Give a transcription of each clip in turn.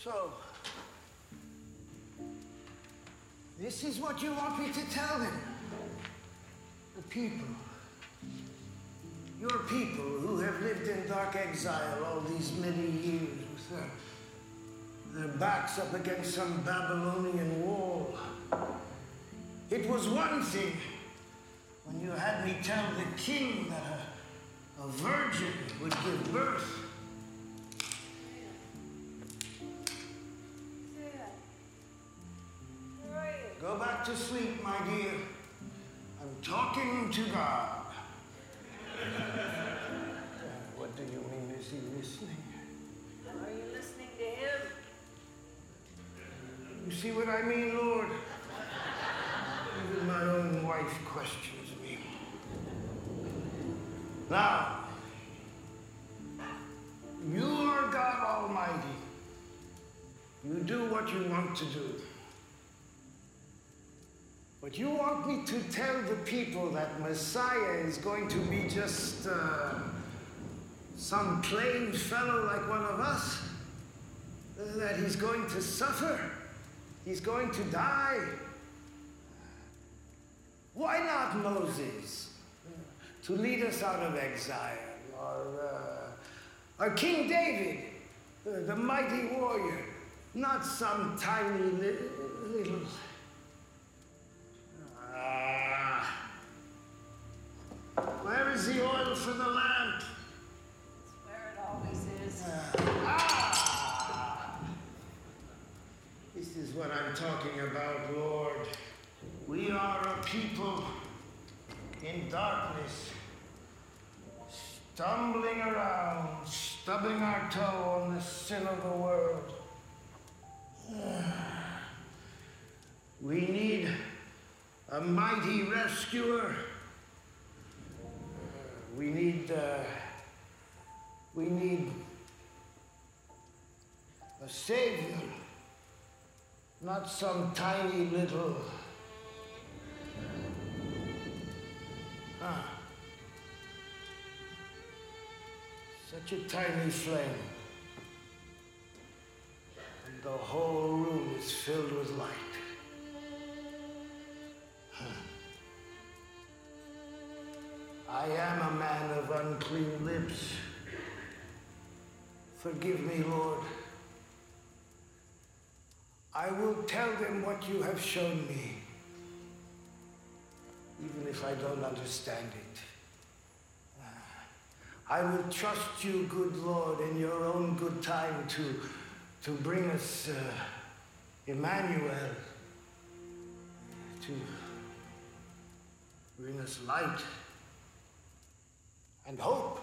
So, this is what you want me to tell them? The people. Your people who have lived in dark exile all these many years with their backs up against some Babylonian wall. It was one thing when you had me tell the king that a virgin would give birth. Go back to sleep, my dear. I'm talking to God. What do you mean? Is he listening? Are you listening to him? You see what I mean, Lord? Even my own wife questions me. Now, you are God Almighty. You do what you want to do. But you want me to tell the people that Messiah is going to be just some plain fellow like one of us? That he's going to suffer? He's going to die? Why not Moses to lead us out of exile? Or King David, the mighty warrior, not some tiny little... Where is the oil for the lamp? It's where it always is. This is what I'm talking about, Lord. We are a people in darkness, stumbling around, stubbing our toe on the sin of the world. We need a mighty rescuer. We need a savior, not some tiny little. Such a tiny flame, and the whole room is filled with light. I am a man of unclean lips. Forgive me, Lord. I will tell them what you have shown me, even if I don't understand it. I will trust you, good Lord, in your own good time to bring us Emmanuel, to bring us light and hope.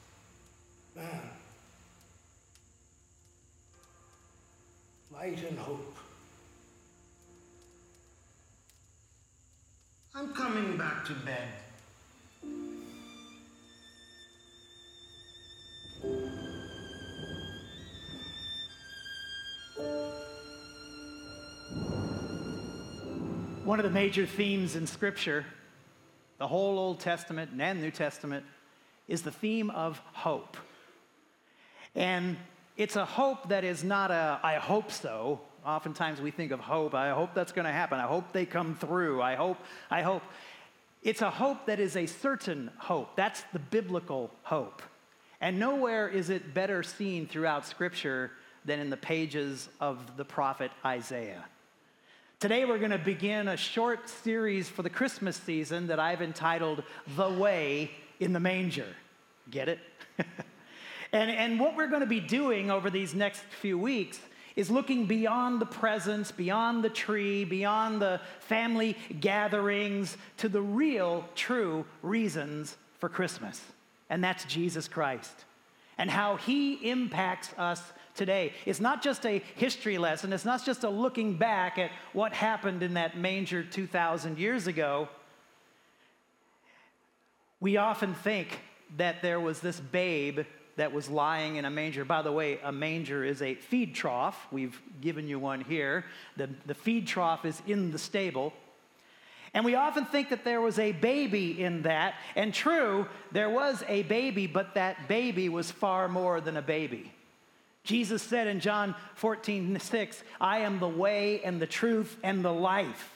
Light and hope. I'm coming back to bed. One of the major themes in Scripture, the whole Old Testament and New Testament, is the theme of hope. And it's a hope that is not I hope so. Oftentimes we think of hope. I hope that's going to happen. I hope they come through. I hope. It's a hope that is a certain hope. That's the biblical hope. And nowhere is it better seen throughout Scripture than in the pages of the prophet Isaiah. Today we're going to begin a short series for the Christmas season that I've entitled The Way in the Manger. Get it? And what we're going to be doing over these next few weeks is looking beyond the presents, beyond the tree, beyond the family gatherings, to the real, true reasons for Christmas. And that's Jesus Christ and how he impacts us today. It's not just a history lesson. It's not just a looking back at what happened in that manger 2,000 years ago. We often think that there was this babe that was lying in a manger. By the way, a manger is a feed trough. We've given you one here. The feed trough is in the stable. And we often think that there was a baby in that. And true, there was a baby, but that baby was far more than a baby. Jesus said in John 14:6, I am the way and the truth and the life.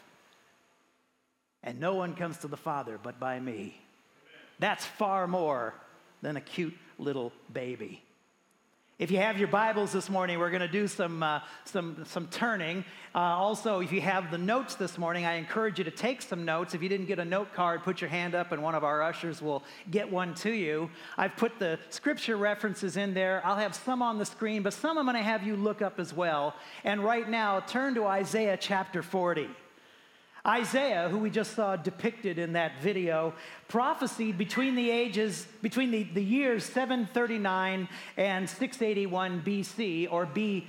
And no one comes to the Father but by me. That's far more than a cute little baby. If you have your Bibles this morning, we're going to do some turning. Also, if you have the notes this morning, I encourage you to take some notes. If you didn't get a note card, put your hand up and one of our ushers will get one to you. I've put the scripture references in there. I'll have some on the screen, but some I'm going to have you look up as well. And right now, turn to Isaiah chapter 40. Isaiah, who we just saw depicted in that video, prophesied between the years 739 and 681 BC, or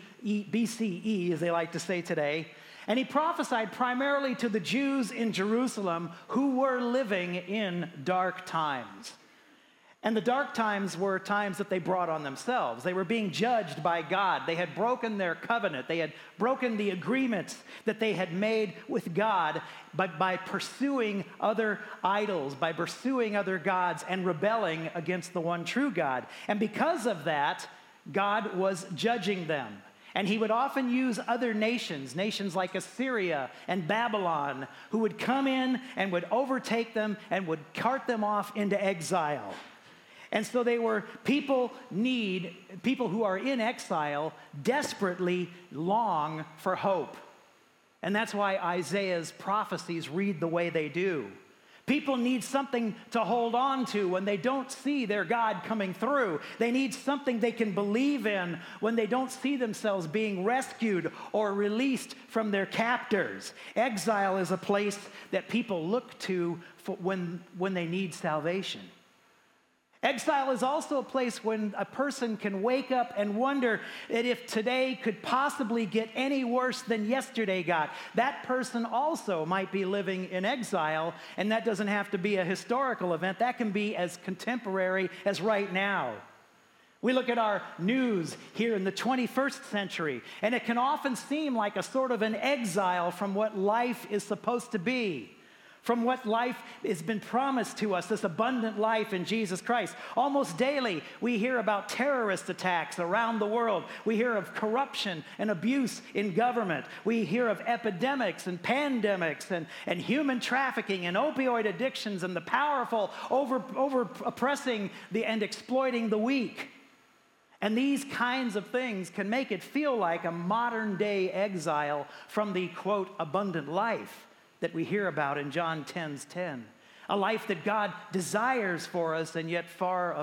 BCE, as they like to say today. And he prophesied primarily to the Jews in Jerusalem who were living in dark times. And the dark times were times that they brought on themselves. They were being judged by God. They had broken their covenant. They had broken the agreements that they had made with God by pursuing other idols, by pursuing other gods and rebelling against the one true God. And because of that, God was judging them. And he would often use other nations like Assyria and Babylon, who would come in and would overtake them and would cart them off into exile. And so they were people who are in exile desperately long for hope. And that's why Isaiah's prophecies read the way they do. People need something to hold on to when they don't see their God coming through. They need something they can believe in when they don't see themselves being rescued or released from their captors. Exile is a place that people look to for when they need salvation. Exile is also a place when a person can wake up and wonder that if today could possibly get any worse than yesterday got. That person also might be living in exile, and that doesn't have to be a historical event. That can be as contemporary as right now. We look at our news here in the 21st century, and it can often seem like a sort of an exile from what life is supposed to be, from what life has been promised to us, this abundant life in Jesus Christ. Almost daily, we hear about terrorist attacks around the world. We hear of corruption and abuse in government. We hear of epidemics and pandemics and human trafficking and opioid addictions and the powerful over oppressing and exploiting the weak. And these kinds of things can make it feel like a modern day exile from the, quote, abundant life that we hear about in John 10:10, a life that God desires for us, and yet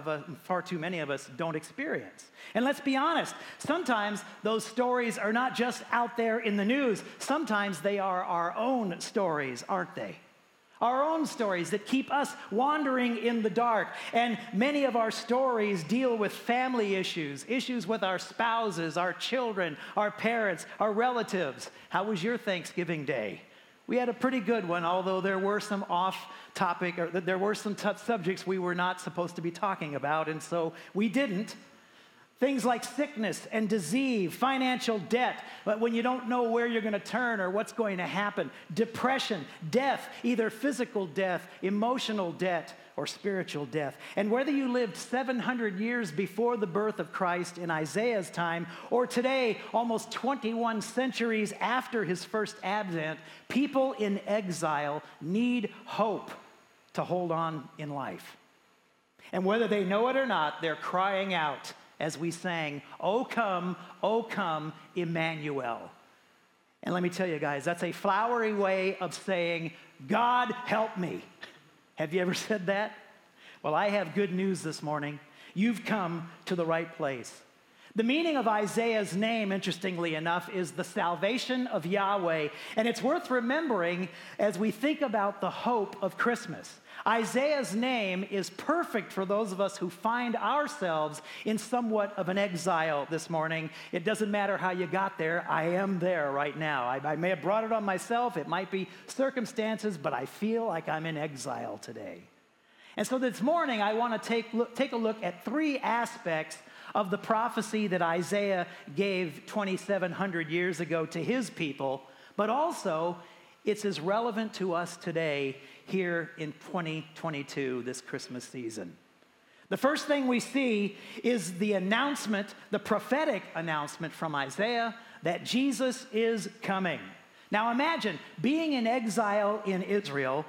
far too many of us don't experience. And let's be honest, sometimes those stories are not just out there in the news. Sometimes they are our own stories, aren't they? Our own stories that keep us wandering in the dark. And many of our stories deal with family issues with our spouses, our children, our parents, our relatives. How was your Thanksgiving Day? We had a pretty good one, although there were some off-topic, or there were some subjects we were not supposed to be talking about, and so we didn't. Things like sickness and disease, financial debt, but when you don't know where you're going to turn or what's going to happen, depression, death, either physical death, emotional debt, or spiritual death. And whether you lived 700 years before the birth of Christ in Isaiah's time, or today, almost 21 centuries after his first advent, people in exile need hope to hold on in life. And whether they know it or not, they're crying out as we sang, O come, Emmanuel. And let me tell you guys, that's a flowery way of saying, God help me. Have you ever said that? Well, I have good news this morning. You've come to the right place. The meaning of Isaiah's name, interestingly enough, is the salvation of Yahweh. And it's worth remembering as we think about the hope of Christmas. Isaiah's name is perfect for those of us who find ourselves in somewhat of an exile this morning. It doesn't matter how you got there. I am there right now. I may have brought it on myself. It might be circumstances, but I feel like I'm in exile today. And so this morning, I want to take a look at three aspects of the prophecy that Isaiah gave 2,700 years ago to his people, but also it's as relevant to us today here in 2022, this Christmas season. The first thing we see is the announcement, the prophetic announcement from Isaiah that Jesus is coming. Now imagine being in exile in Israel,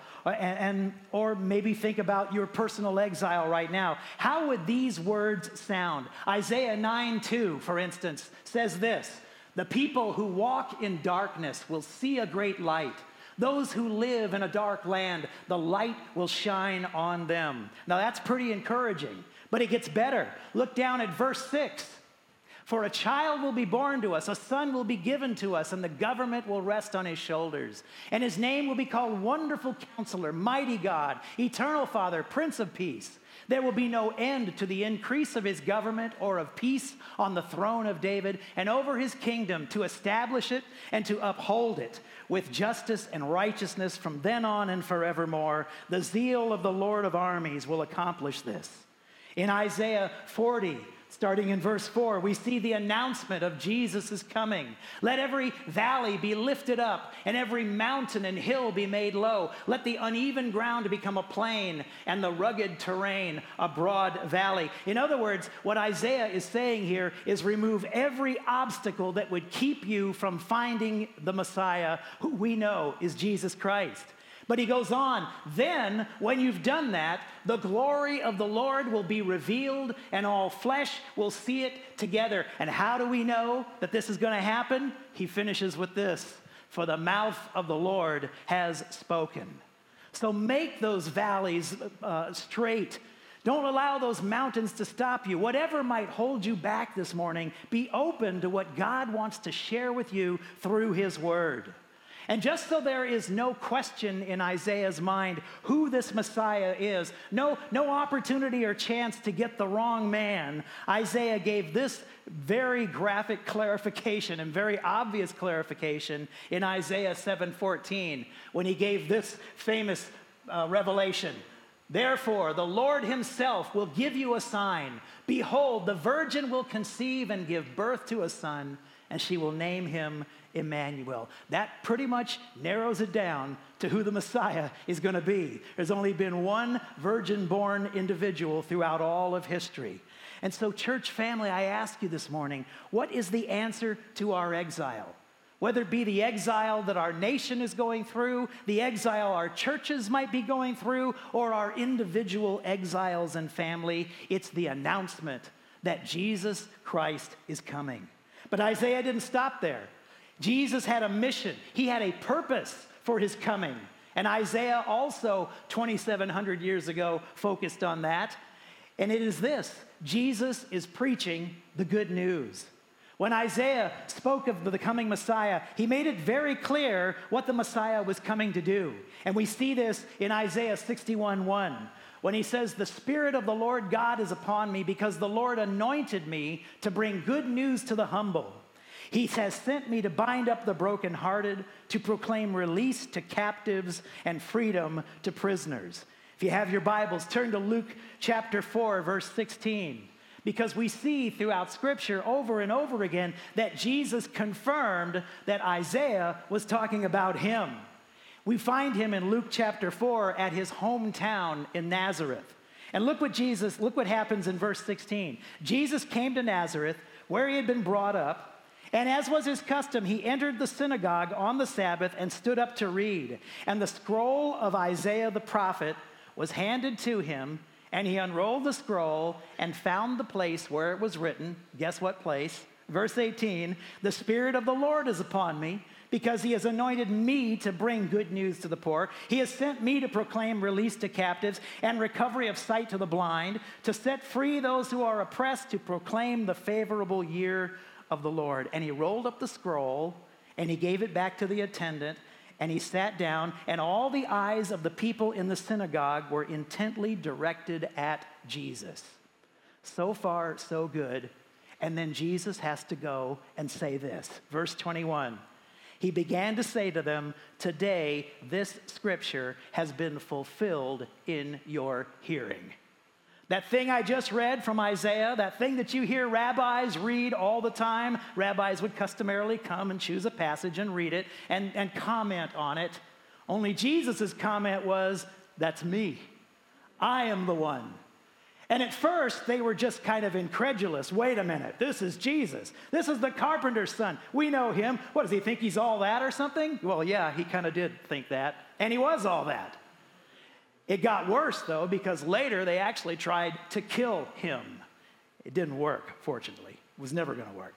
or maybe think about your personal exile right now. How would these words sound? Isaiah 9:2, for instance, says this: "The people who walk in darkness will see a great light. Those who live in a dark land, the light will shine on them." Now that's pretty encouraging, but it gets better. Look down at verse 6. "For a child will be born to us, a son will be given to us, and the government will rest on his shoulders. And his name will be called Wonderful Counselor, Mighty God, Eternal Father, Prince of Peace. There will be no end to the increase of his government or of peace on the throne of David and over his kingdom, to establish it and to uphold it with justice and righteousness from then on and forevermore. The zeal of the Lord of armies will accomplish this." In Isaiah 40, starting in verse 4, we see the announcement of Jesus' coming. "Let every valley be lifted up, and every mountain and hill be made low. Let the uneven ground become a plain, and the rugged terrain a broad valley." In other words, what Isaiah is saying here is remove every obstacle that would keep you from finding the Messiah, who we know is Jesus Christ. But he goes on, "Then, when you've done that, the glory of the Lord will be revealed, and all flesh will see it together." And how do we know that this is going to happen? He finishes with this: "For the mouth of the Lord has spoken." So make those valleys straight. Don't allow those mountains to stop you. Whatever might hold you back this morning, be open to what God wants to share with you through his word. And just so there is no question in Isaiah's mind who this Messiah is, no opportunity or chance to get the wrong man, Isaiah gave this very graphic clarification and very obvious clarification in Isaiah 7:14, when he gave this famous revelation. "Therefore, the Lord himself will give you a sign. Behold, the virgin will conceive and give birth to a son, and she will name him Emmanuel." That pretty much narrows it down to who the Messiah is going to be. There's only been one virgin-born individual throughout all of history. And so, church family, I ask you this morning, what is the answer to our exile? Whether it be the exile that our nation is going through, the exile our churches might be going through, or our individual exiles and family, it's the announcement that Jesus Christ is coming. But Isaiah didn't stop there. Jesus had a mission. He had a purpose for his coming. And Isaiah also, 2,700 years ago, focused on that. And it is this: Jesus is preaching the good news. When Isaiah spoke of the coming Messiah, he made it very clear what the Messiah was coming to do. And we see this in Isaiah 61:1, when he says, "The Spirit of the Lord God is upon me, because the Lord anointed me to bring good news to the humble. He has sent me to bind up the brokenhearted, to proclaim release to captives and freedom to prisoners." If you have your Bibles, turn to Luke chapter 4, verse 16. Because we see throughout Scripture over and over again that Jesus confirmed that Isaiah was talking about him. We find him in Luke chapter 4 at his hometown in Nazareth. And look what happens in verse 16. "Jesus came to Nazareth, where he had been brought up, and as was his custom, he entered the synagogue on the Sabbath and stood up to read. And the scroll of Isaiah the prophet was handed to him, and he unrolled the scroll and found the place where it was written." Guess what place? Verse 18, "The Spirit of the Lord is upon me, because he has anointed me to bring good news to the poor. He has sent me to proclaim release to captives and recovery of sight to the blind, to set free those who are oppressed, to proclaim the favorable year of the Lord." And he rolled up the scroll, and he gave it back to the attendant, and he sat down, and all the eyes of the people in the synagogue were intently directed at Jesus. So far, so good. And then Jesus has to go and say this. Verse 21, "He began to say to them, 'Today this scripture has been fulfilled in your hearing.'" That thing I just read from Isaiah, that thing that you hear rabbis read all the time, rabbis would customarily come and choose a passage and read it and comment on it. Only Jesus' comment was, "That's me. I am the one." And at first, they were just kind of incredulous. Wait a minute, this is Jesus. This is the carpenter's son. We know him. What, does he think he's all that or something? Well, yeah, he kind of did think that, and he was all that. It got worse, though, because later they actually tried to kill him. It didn't work, fortunately. It was never going to work.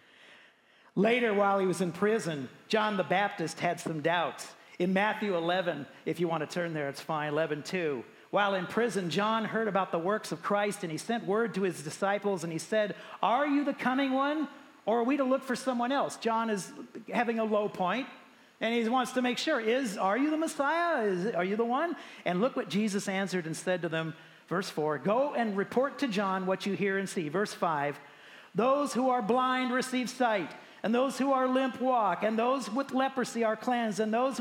Later, while he was in prison, John the Baptist had some doubts. In Matthew 11, if you want to turn there, it's fine, 11:2. While in prison, John heard about the works of Christ, and he sent word to his disciples, and he said, "Are you the coming one, or are we to look for someone else?" John is having a low point, and he wants to make sure, are you the Messiah? Are you the one? And look what Jesus answered and said to them, verse 4, "Go and report to John what you hear and see." Verse 5, "Those who are blind receive sight, and those who are limp walk, and those with leprosy are cleansed, and those who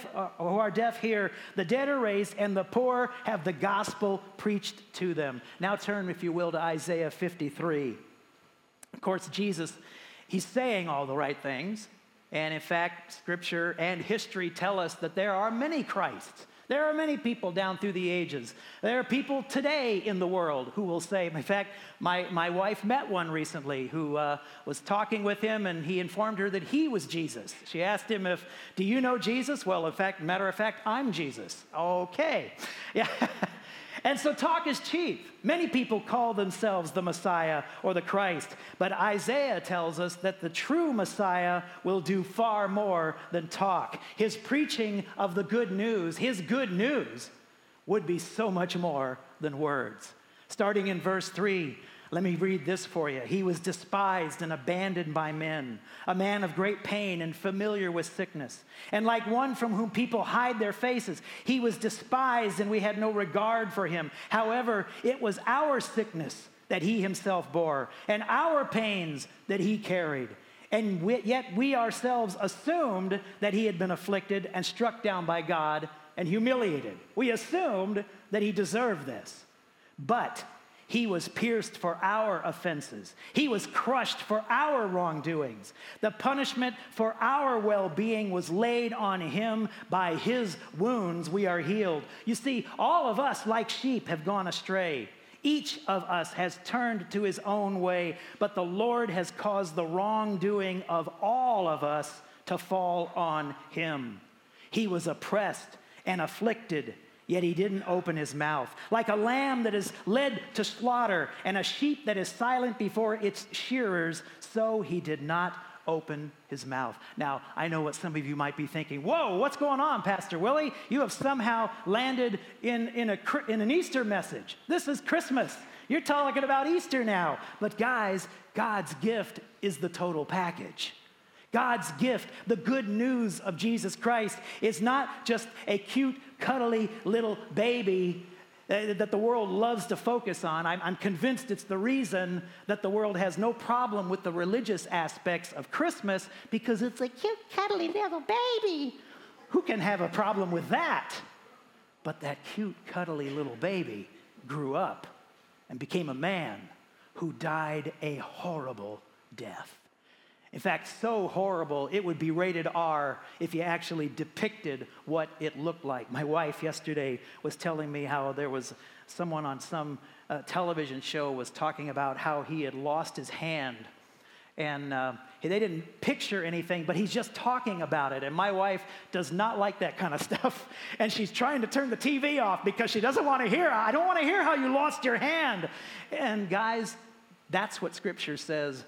are deaf hear. The dead are raised, and the poor have the gospel preached to them." Now turn, if you will, to Isaiah 53. Of course, Jesus, he's saying all the right things. And in fact, Scripture and history tell us that there are many Christs. There are many people down through the ages. There are people today in the world who will say, in fact, my wife met one recently who was talking with him, and he informed her that he was Jesus. She asked him, "Do you know Jesus?" "Well, matter of fact, I'm Jesus." "Okay." Yeah. And so talk is cheap. Many people call themselves the Messiah or the Christ, but Isaiah tells us that the true Messiah will do far more than talk. His preaching of the good news, his good news, would be so much more than words. Starting in verse 3, let me read this for you. "He was despised and abandoned by men, a man of great pain and familiar with sickness. And like one from whom people hide their faces, he was despised and we had no regard for him. However, it was our sickness that he himself bore, and our pains that he carried. And yet we ourselves assumed that he had been afflicted and struck down by God and humiliated." We assumed that he deserved this. "But he was pierced for our offenses. He was crushed for our wrongdoings. The punishment for our well-being was laid on him. By his wounds we are healed." You see, all of us, like sheep, have gone astray. Each of us has turned to his own way, but the Lord has caused the wrongdoing of all of us to fall on him. He was oppressed and afflicted, yet he didn't open his mouth. Like a lamb that is led to slaughter and a sheep that is silent before its shearers, so he did not open his mouth. Now, I know what some of you might be thinking. Whoa, what's going on, Pastor Willie? You have somehow landed in an Easter message. This is Christmas. You're talking about Easter now. But guys, God's gift is the total package. God's gift, the good news of Jesus Christ, is not just a cute, cuddly little baby that the world loves to focus on. I'm convinced it's the reason that the world has no problem with the religious aspects of Christmas, because it's a cute, cuddly little baby. Who can have a problem with that? But that cute, cuddly little baby grew up and became a man who died a horrible death. In fact, so horrible, it would be rated R if you actually depicted what it looked like. My wife yesterday was telling me how there was someone on some television show was talking about how he had lost his hand. And they didn't picture anything, but he's just talking about it. And my wife does not like that kind of stuff. And she's trying to turn the TV off because she doesn't want to hear, "I don't want to hear how you lost your hand." And guys, that's what Scripture says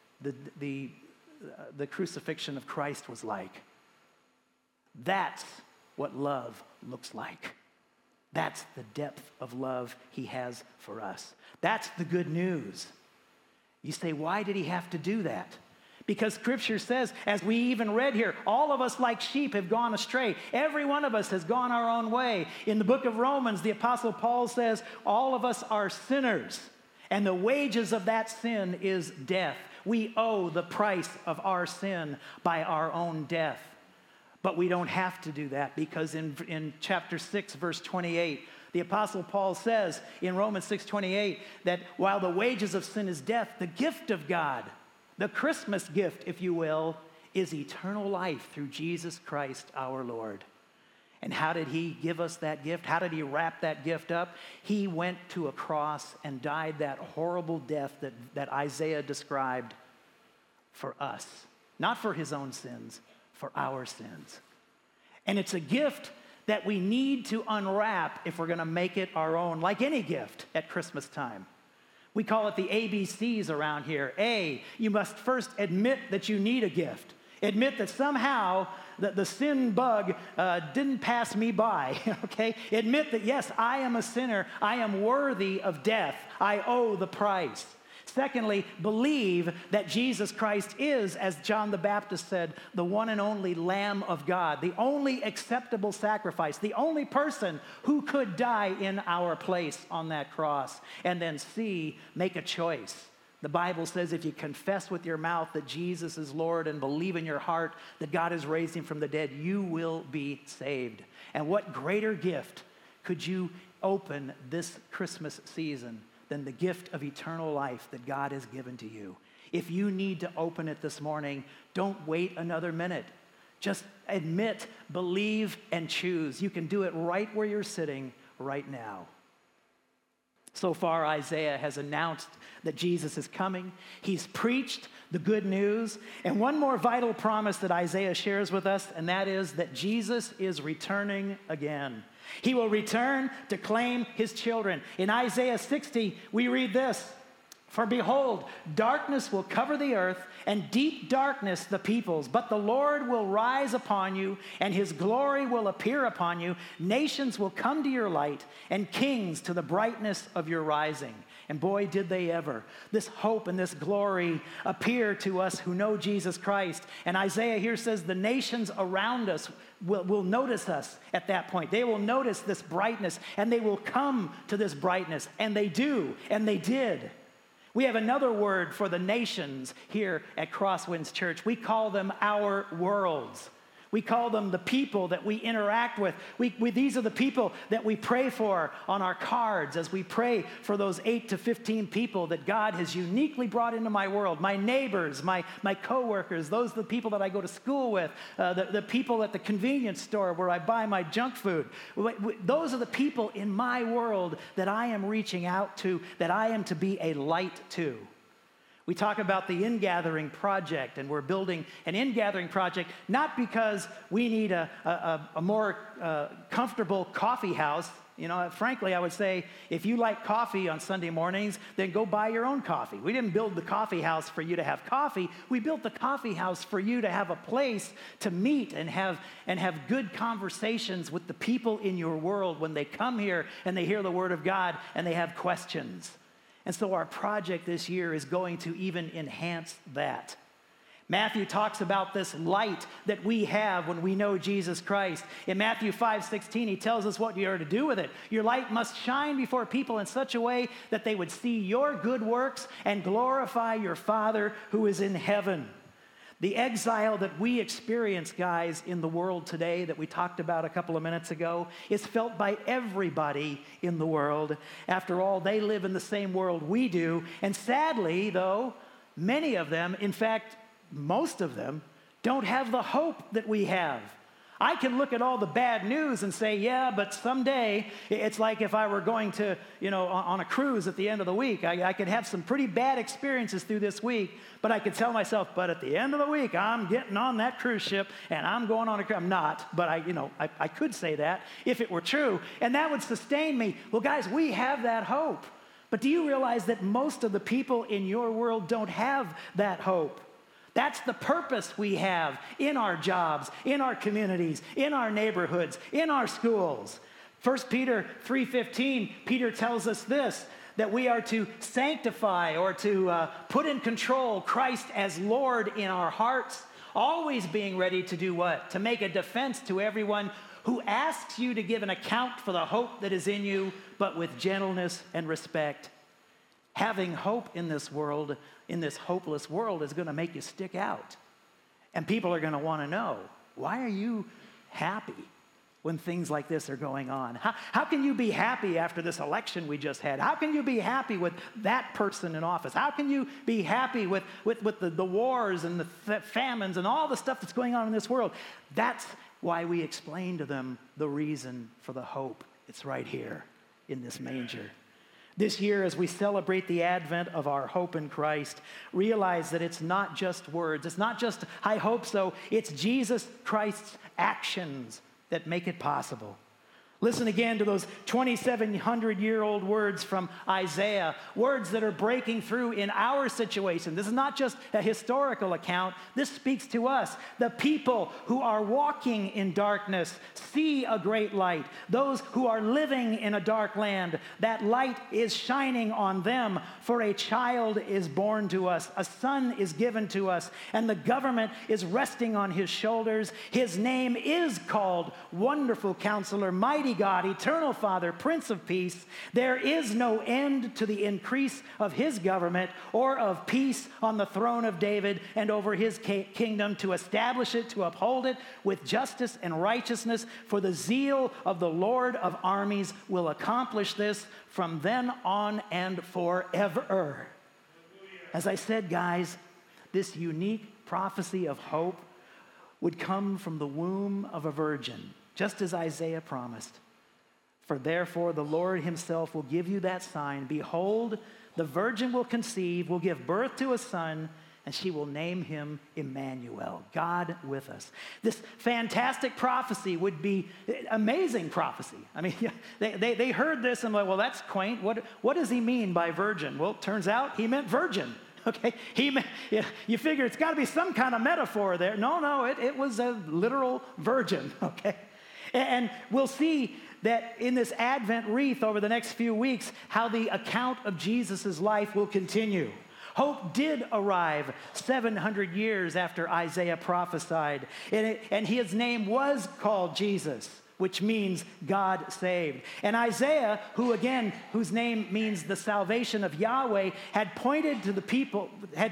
the crucifixion of Christ was like. That's what love looks like. That's the depth of love he has for us. That's the good news. You say, why did he have to do that? Because Scripture says, as we even read here, all of us like sheep have gone astray. Every one of us has gone our own way. In the book of Romans, the Apostle Paul says, all of us are sinners, and the wages of that sin is death. We owe the price of our sin by our own death. But we don't have to do that, because in chapter 6, verse 28, the Apostle Paul says in Romans 6:28 that while the wages of sin is death, the gift of God, the Christmas gift, if you will, is eternal life through Jesus Christ our Lord. And how did he give us that gift? How did he wrap that gift up? He went to a cross and died that horrible death that Isaiah described for us. Not for his own sins, for our sins. And it's a gift that we need to unwrap if we're going to make it our own, like any gift at Christmas time. We call it the ABCs around here. A, you must first admit that you need a gift. Admit that somehow the sin bug didn't pass me by, okay? Admit that, yes, I am a sinner. I am worthy of death. I owe the price. Secondly, believe that Jesus Christ is, as John the Baptist said, the one and only Lamb of God, the only acceptable sacrifice, the only person who could die in our place on that cross. And then C, make a choice. The Bible says if you confess with your mouth that Jesus is Lord and believe in your heart that God has raised him from the dead, you will be saved. And what greater gift could you open this Christmas season than the gift of eternal life that God has given to you? If you need to open it this morning, don't wait another minute. Just admit, believe, and choose. You can do it right where you're sitting right now. So far, Isaiah has announced that Jesus is coming. He's preached the good news. And one more vital promise that Isaiah shares with us, and that is that Jesus is returning again. He will return to claim his children. In Isaiah 60, we read this: "For behold, darkness will cover the earth, and deep darkness the peoples. But the Lord will rise upon you, and his glory will appear upon you. Nations will come to your light, and kings to the brightness of your rising." And boy, did they ever. This hope and this glory appear to us who know Jesus Christ. And Isaiah here says the nations around us will notice us at that point. They will notice this brightness, and they will come to this brightness. And they do, and they did. We have another word for the nations here at Crosswinds Church. We call them our worlds. We call them the people that we interact with. These are the people that we pray for on our cards as we pray for those 8 to 15 people that God has uniquely brought into my world. My neighbors, my coworkers, those are the people that I go to school with, the people at the convenience store where I buy my junk food. Those are the people in my world that I am reaching out to, that I am to be a light to. We talk about the In-Gathering Project, and we're building an In-Gathering Project not because we need a more comfortable coffee house. You know, frankly, I would say if you like coffee on Sunday mornings, then go buy your own coffee. We didn't build the coffee house for you to have coffee. We built the coffee house for you to have a place to meet and have good conversations with the people in your world when they come here and they hear the Word of God and they have questions. And so our project this year is going to even enhance that. Matthew talks about this light that we have when we know Jesus Christ. In Matthew 5:16, he tells us what you are to do with it. Your light must shine before people in such a way that they would see your good works and glorify your Father who is in heaven. The exile that we experience, guys, in the world today that we talked about a couple of minutes ago is felt by everybody in the world. After all, they live in the same world we do. And sadly, though, many of them, in fact, most of them, don't have the hope that we have. I can look at all the bad news and say, yeah, but someday, it's like if I were going to, on a cruise at the end of the week, I could have some pretty bad experiences through this week, but I could tell myself, but at the end of the week, I'm getting on that cruise ship and I'm going on a cruise. I'm not, but I could say that if it were true, and that would sustain me. Well, guys, we have that hope. But do you realize that most of the people in your world don't have that hope? That's the purpose we have in our jobs, in our communities, in our neighborhoods, in our schools. 1 Peter 3:15, Peter tells us this, that we are to sanctify or to put in control Christ as Lord in our hearts, always being ready to do what? To make a defense to everyone who asks you to give an account for the hope that is in you, but with gentleness and respect. Having hope in this world, in this hopeless world, is going to make you stick out. And people are going to want to know, why are you happy when things like this are going on? How can you be happy after this election we just had? How can you be happy with that person in office? How can you be happy with the wars and the famines and all the stuff that's going on in this world? That's why we explain to them the reason for the hope. It's right here in this manger. This year, as we celebrate the advent of our hope in Christ, realize that it's not just words. It's not just, I hope so. It's Jesus Christ's actions that make it possible. Listen again to those 2,700-year-old words from Isaiah, words that are breaking through in our situation. This is not just a historical account. This speaks to us. The people who are walking in darkness see a great light. Those who are living in a dark land, that light is shining on them. For a child is born to us, a son is given to us, and the government is resting on his shoulders. His name is called Wonderful Counselor, Mighty God, Eternal Father, Prince of Peace. There is no end to the increase of his government or of peace on the throne of David and over his kingdom, to establish it, to uphold it with justice and righteousness. For the zeal of the Lord of armies will accomplish this from then on and forever. As I said, guys, this unique prophecy of hope would come from the womb of a virgin, just as Isaiah promised. For therefore the Lord himself will give you that sign. Behold, the virgin will conceive, will give birth to a son, and she will name him Emmanuel, God with us. This fantastic prophecy would be amazing prophecy. I mean, they heard this and like, well, that's quaint. What does he mean by virgin? Well, it turns out he meant virgin. Okay, you figure it's got to be some kind of metaphor there. No, it was a literal virgin. Okay, and we'll see that in this Advent wreath over the next few weeks, how the account of Jesus' life will continue. Hope did arrive 700 years after Isaiah prophesied, and his name was called Jesus, which means God saved. And Isaiah, whose name means the salvation of Yahweh, had pointed the people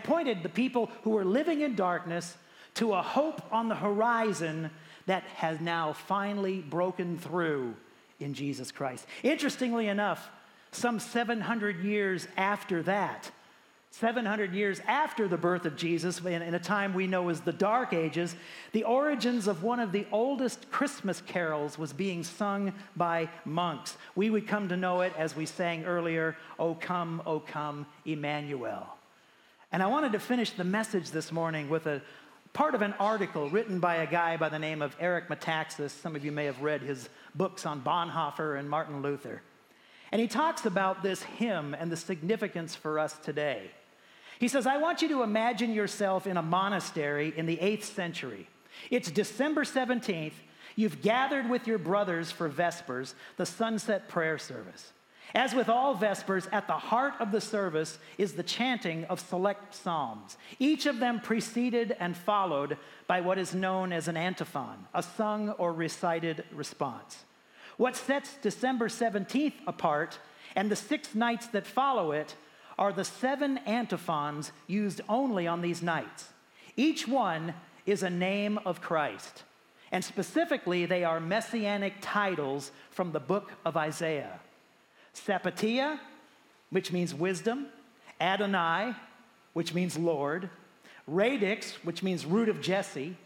who were living in darkness to a hope on the horizon that has now finally broken through in Jesus Christ. Interestingly enough, some 700 years after that, 700 years after the birth of Jesus, in a time we know as the Dark Ages, the origins of one of the oldest Christmas carols was being sung by monks. We would come to know it as we sang earlier, O come, Emmanuel. And I wanted to finish the message this morning with a part of an article written by a guy by the name of Eric Metaxas. Some of you may have read his books on Bonhoeffer and Martin Luther. And he talks about this hymn and the significance for us today. He says, I want you to imagine yourself in a monastery in the 8th century. It's December 17th. You've gathered with your brothers for Vespers, the sunset prayer service. As with all Vespers, at the heart of the service is the chanting of select psalms, each of them preceded and followed by what is known as an antiphon, a sung or recited response. What sets December 17th apart and the 6 nights that follow it are the 7 antiphons used only on these nights. Each one is a name of Christ, and specifically they are messianic titles from the book of Isaiah. Sapatia, which means wisdom. Adonai, which means Lord. Radix, which means root of Jesse.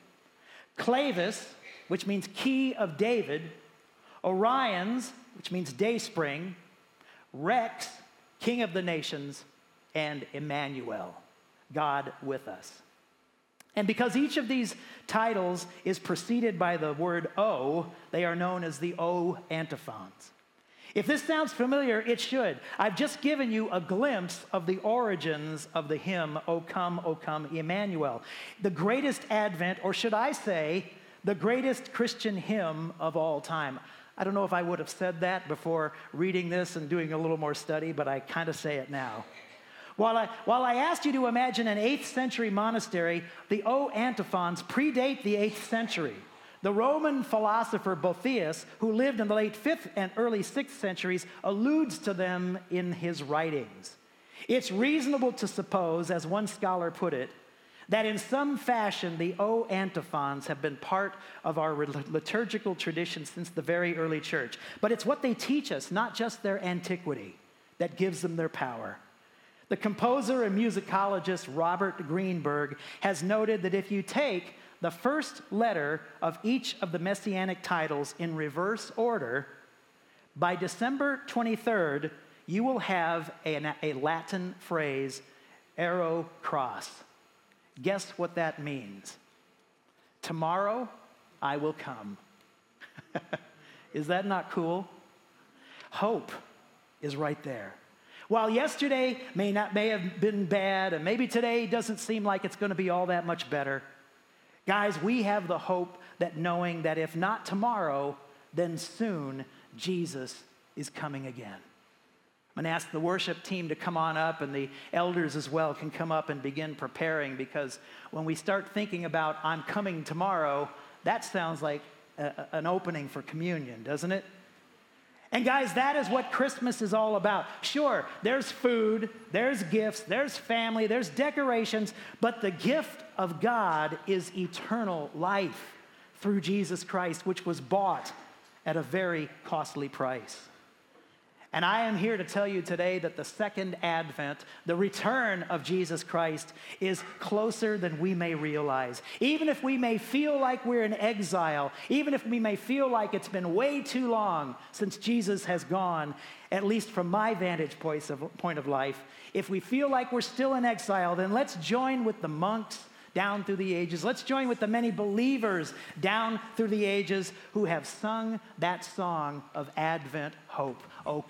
Clavis, which means key of David. Orions, which means dayspring. Rex, king of the nations. And Emmanuel, God with us. And because each of these titles is preceded by the word O, they are known as the O antiphons. If this sounds familiar, it should. I've just given you a glimpse of the origins of the hymn, O come, Emmanuel. The greatest Advent, or should I say, the greatest Christian hymn of all time. I don't know if I would have said that before reading this and doing a little more study, but I kind of say it now. While I asked you to imagine an 8th century monastery, the O antiphons predate the 8th century. The Roman philosopher Boethius, who lived in the late 5th and early 6th centuries, alludes to them in his writings. It's reasonable to suppose, as one scholar put it, that in some fashion the O antiphons have been part of our liturgical tradition since the very early church. But it's what they teach us, not just their antiquity, that gives them their power. The composer and musicologist Robert Greenberg has noted that if you take the first letter of each of the messianic titles in reverse order, by December 23rd, you will have a Latin phrase, ero cras. Guess what that means? Tomorrow, I will come. Is that not cool? Hope is right there. While yesterday may have been bad, and maybe today doesn't seem like it's going to be all that much better, guys, we have the hope that knowing that if not tomorrow, then soon Jesus is coming again. I'm going to ask the worship team to come on up, and the elders as well can come up and begin preparing, because when we start thinking about I'm coming tomorrow, that sounds like an opening for communion, doesn't it? And guys, that is what Christmas is all about. Sure, there's food, there's gifts, there's family, there's decorations, but the gift of God is eternal life through Jesus Christ, which was bought at a very costly price. And I am here to tell you today that the second advent, the return of Jesus Christ, is closer than we may realize. Even if we may feel like we're in exile, even if we may feel like it's been way too long since Jesus has gone, at least from my vantage point of life, if we feel like we're still in exile, then let's join with the monks down through the ages. Let's join with the many believers down through the ages who have sung that song of Advent hope. O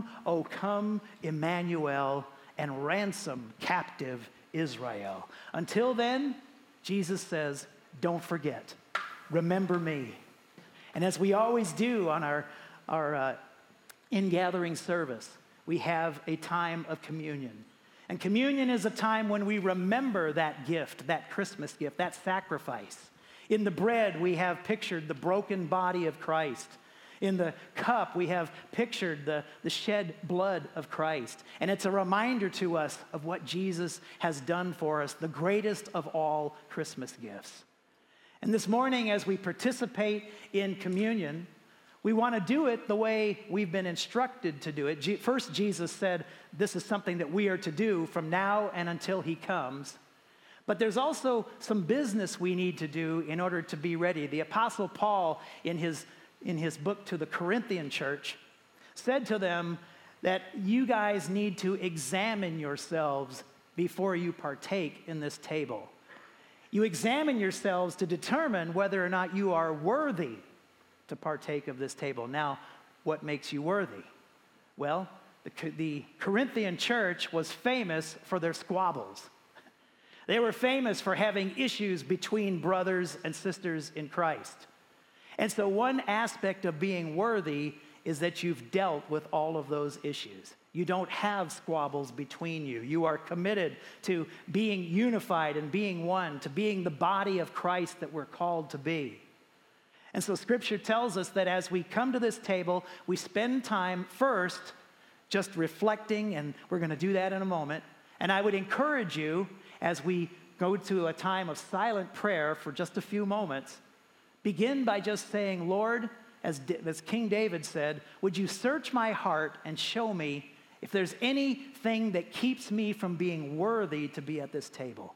come, Emmanuel, and ransom captive Israel. Until then, Jesus says, don't forget, remember me. And as we always do on our in-gathering service, we have a time of communion. And communion is a time when we remember that gift, that Christmas gift, that sacrifice. In the bread, we have pictured the broken body of Christ. In the cup, we have pictured the shed blood of Christ. And it's a reminder to us of what Jesus has done for us, the greatest of all Christmas gifts. And this morning, as we participate in communion, we want to do it the way we've been instructed to do it. First, Jesus said this is something that we are to do from now and until he comes. But there's also some business we need to do in order to be ready. The Apostle Paul, in his book to the Corinthian church, said to them that you guys need to examine yourselves before you partake in this table. You examine yourselves to determine whether or not you are worthy to partake of this table. Now, what makes you worthy? Well, the Corinthian church was famous for their squabbles. They were famous for having issues between brothers and sisters in Christ. And so one aspect of being worthy is that you've dealt with all of those issues. You don't have squabbles between you. You are committed to being unified and being one, to being the body of Christ that we're called to be. And so Scripture tells us that as we come to this table, we spend time first just reflecting, and we're going to do that in a moment. And I would encourage you, as we go to a time of silent prayer for just a few moments, begin by just saying, Lord, as King David said, would you search my heart and show me if there's anything that keeps me from being worthy to be at this table?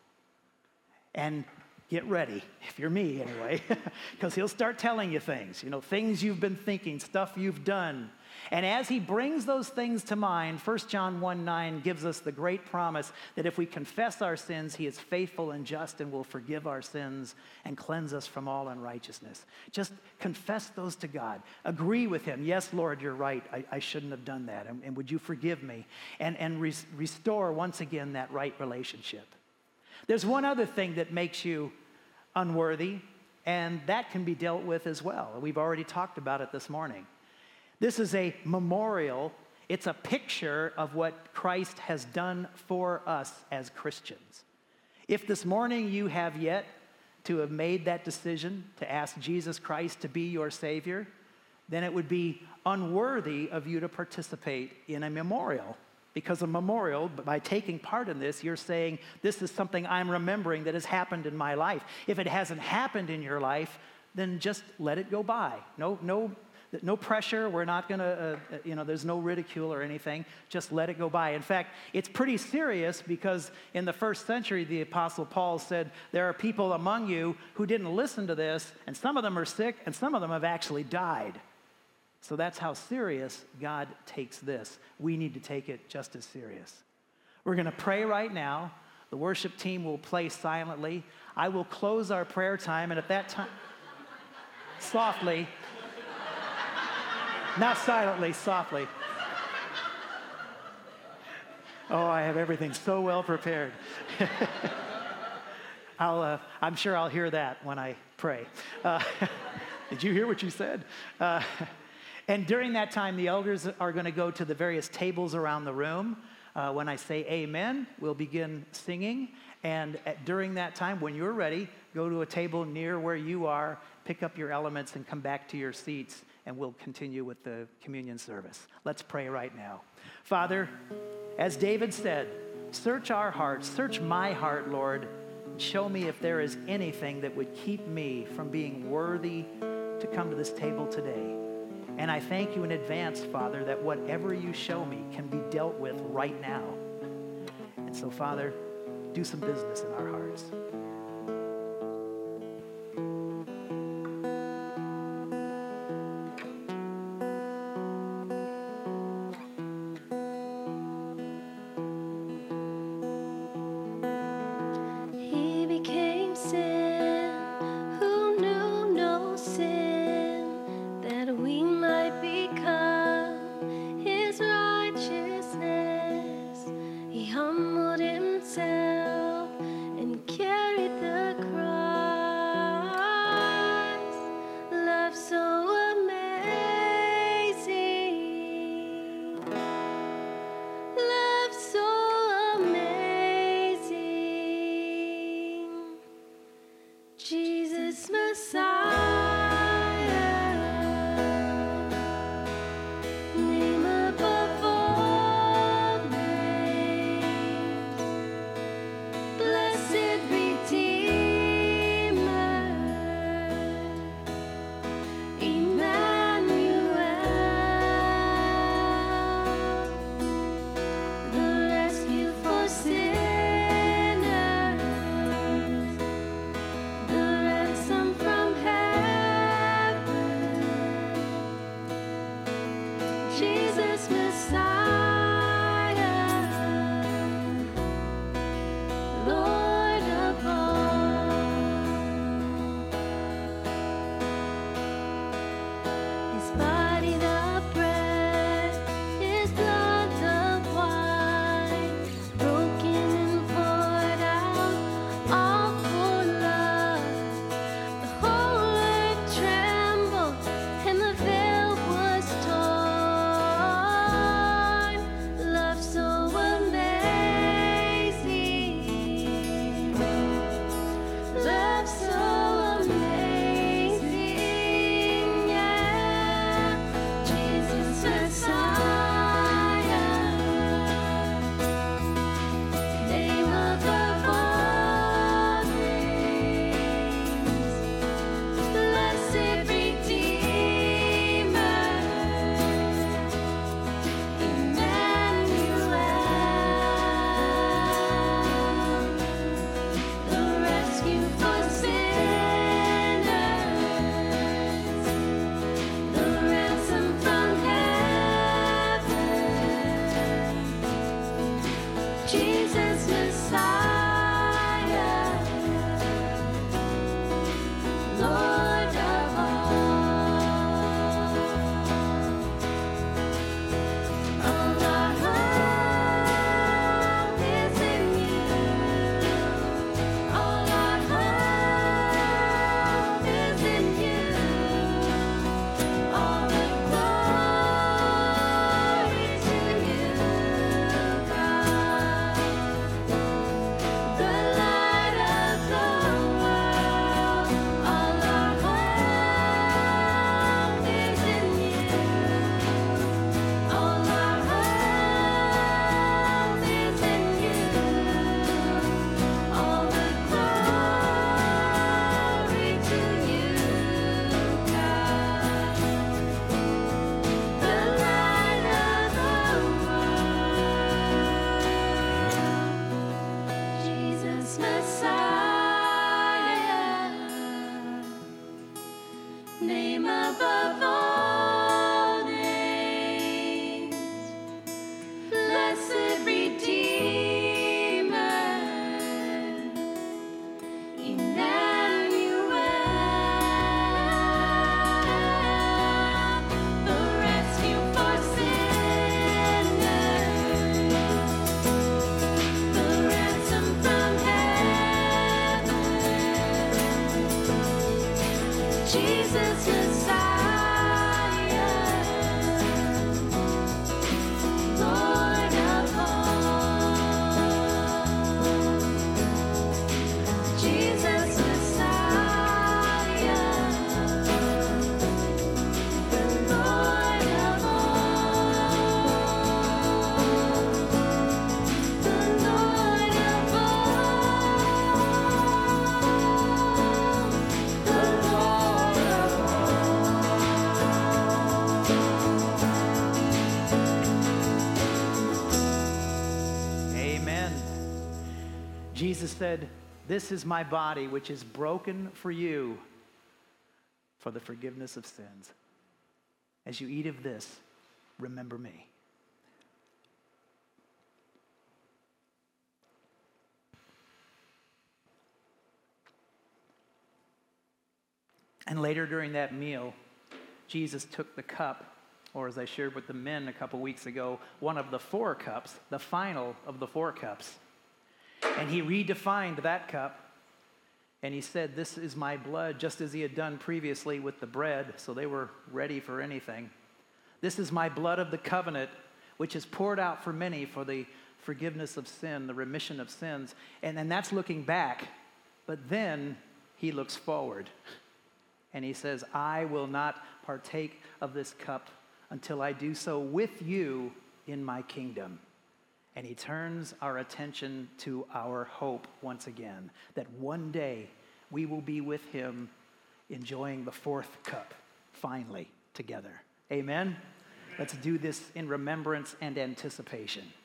And get ready, if you're me anyway, because he'll start telling you things, things you've been thinking, stuff you've done. And as he brings those things to mind, 1 John 1:9 gives us the great promise that if we confess our sins, he is faithful and just and will forgive our sins and cleanse us from all unrighteousness. Just confess those to God. Agree with him. Yes, Lord, you're right. I shouldn't have done that. And would you forgive me? And restore once again that right relationship. There's one other thing that makes you unworthy, and that can be dealt with as well. We've already talked about it this morning. This is a memorial. It's a picture of what Christ has done for us as Christians. If this morning you have yet to have made that decision to ask Jesus Christ to be your Savior, then it would be unworthy of you to participate in a memorial. Because a memorial, by taking part in this, you're saying, this is something I'm remembering that has happened in my life. If it hasn't happened in your life, then just let it go by. No, No pressure. We're not going to, there's no ridicule or anything. Just let it go by. In fact, it's pretty serious because in the first century, the Apostle Paul said, there are people among you who didn't listen to this, and some of them are sick, and some of them have actually died. So that's how serious God takes this. We need to take it just as serious. We're going to pray right now. The worship team will play silently. I will close our prayer time, and at that time, softly, not silently, softly. Oh, I have everything so well prepared. I'm sure I'll hear that when I pray. Did you hear what you said? And during that time, the elders are going to go to the various tables around the room. When I say amen, we'll begin singing. And during that time, when you're ready, go to a table near where you are, pick up your elements, and come back to your seats, and we'll continue with the communion service. Let's pray right now. Father, as David said, search our hearts, search my heart, Lord, and show me if there is anything that would keep me from being worthy to come to this table today. And I thank you in advance, Father, that whatever you show me can be dealt with right now. And so, Father, do some business in our hearts. He became sin who knew no sin, that we might become his righteousness. He humbled himself and carried the cross. Love so amazing. Love so amazing. Jesus Messiah, name above all names, blessed Redeemer, Emmanuel, the rescue for sinners, the ransom from heaven, Jesus Messiah, Lord of all. His body the bread, his blood the wine, broken and poured out, all for love. The whole earth trembled, and the veil was torn. Love so amazing. Jesus said, "This is my body, which is broken for you for the forgiveness of sins. As you eat of this, remember me." And later during that meal, Jesus took the cup, or as I shared with the men a couple weeks ago, one of the 4 cups, the final of the 4 cups. And he redefined that cup, and he said, "This is my blood," just as he had done previously with the bread, so they were ready for anything. "This is my blood of the covenant, which is poured out for many for the forgiveness of sin, the remission of sins." And that's looking back, but then he looks forward. And he says, "I will not partake of this cup until I do so with you in my kingdom." And he turns our attention to our hope once again, that one day we will be with him enjoying the 4th cup, finally, together. Amen? Let's do this in remembrance and anticipation.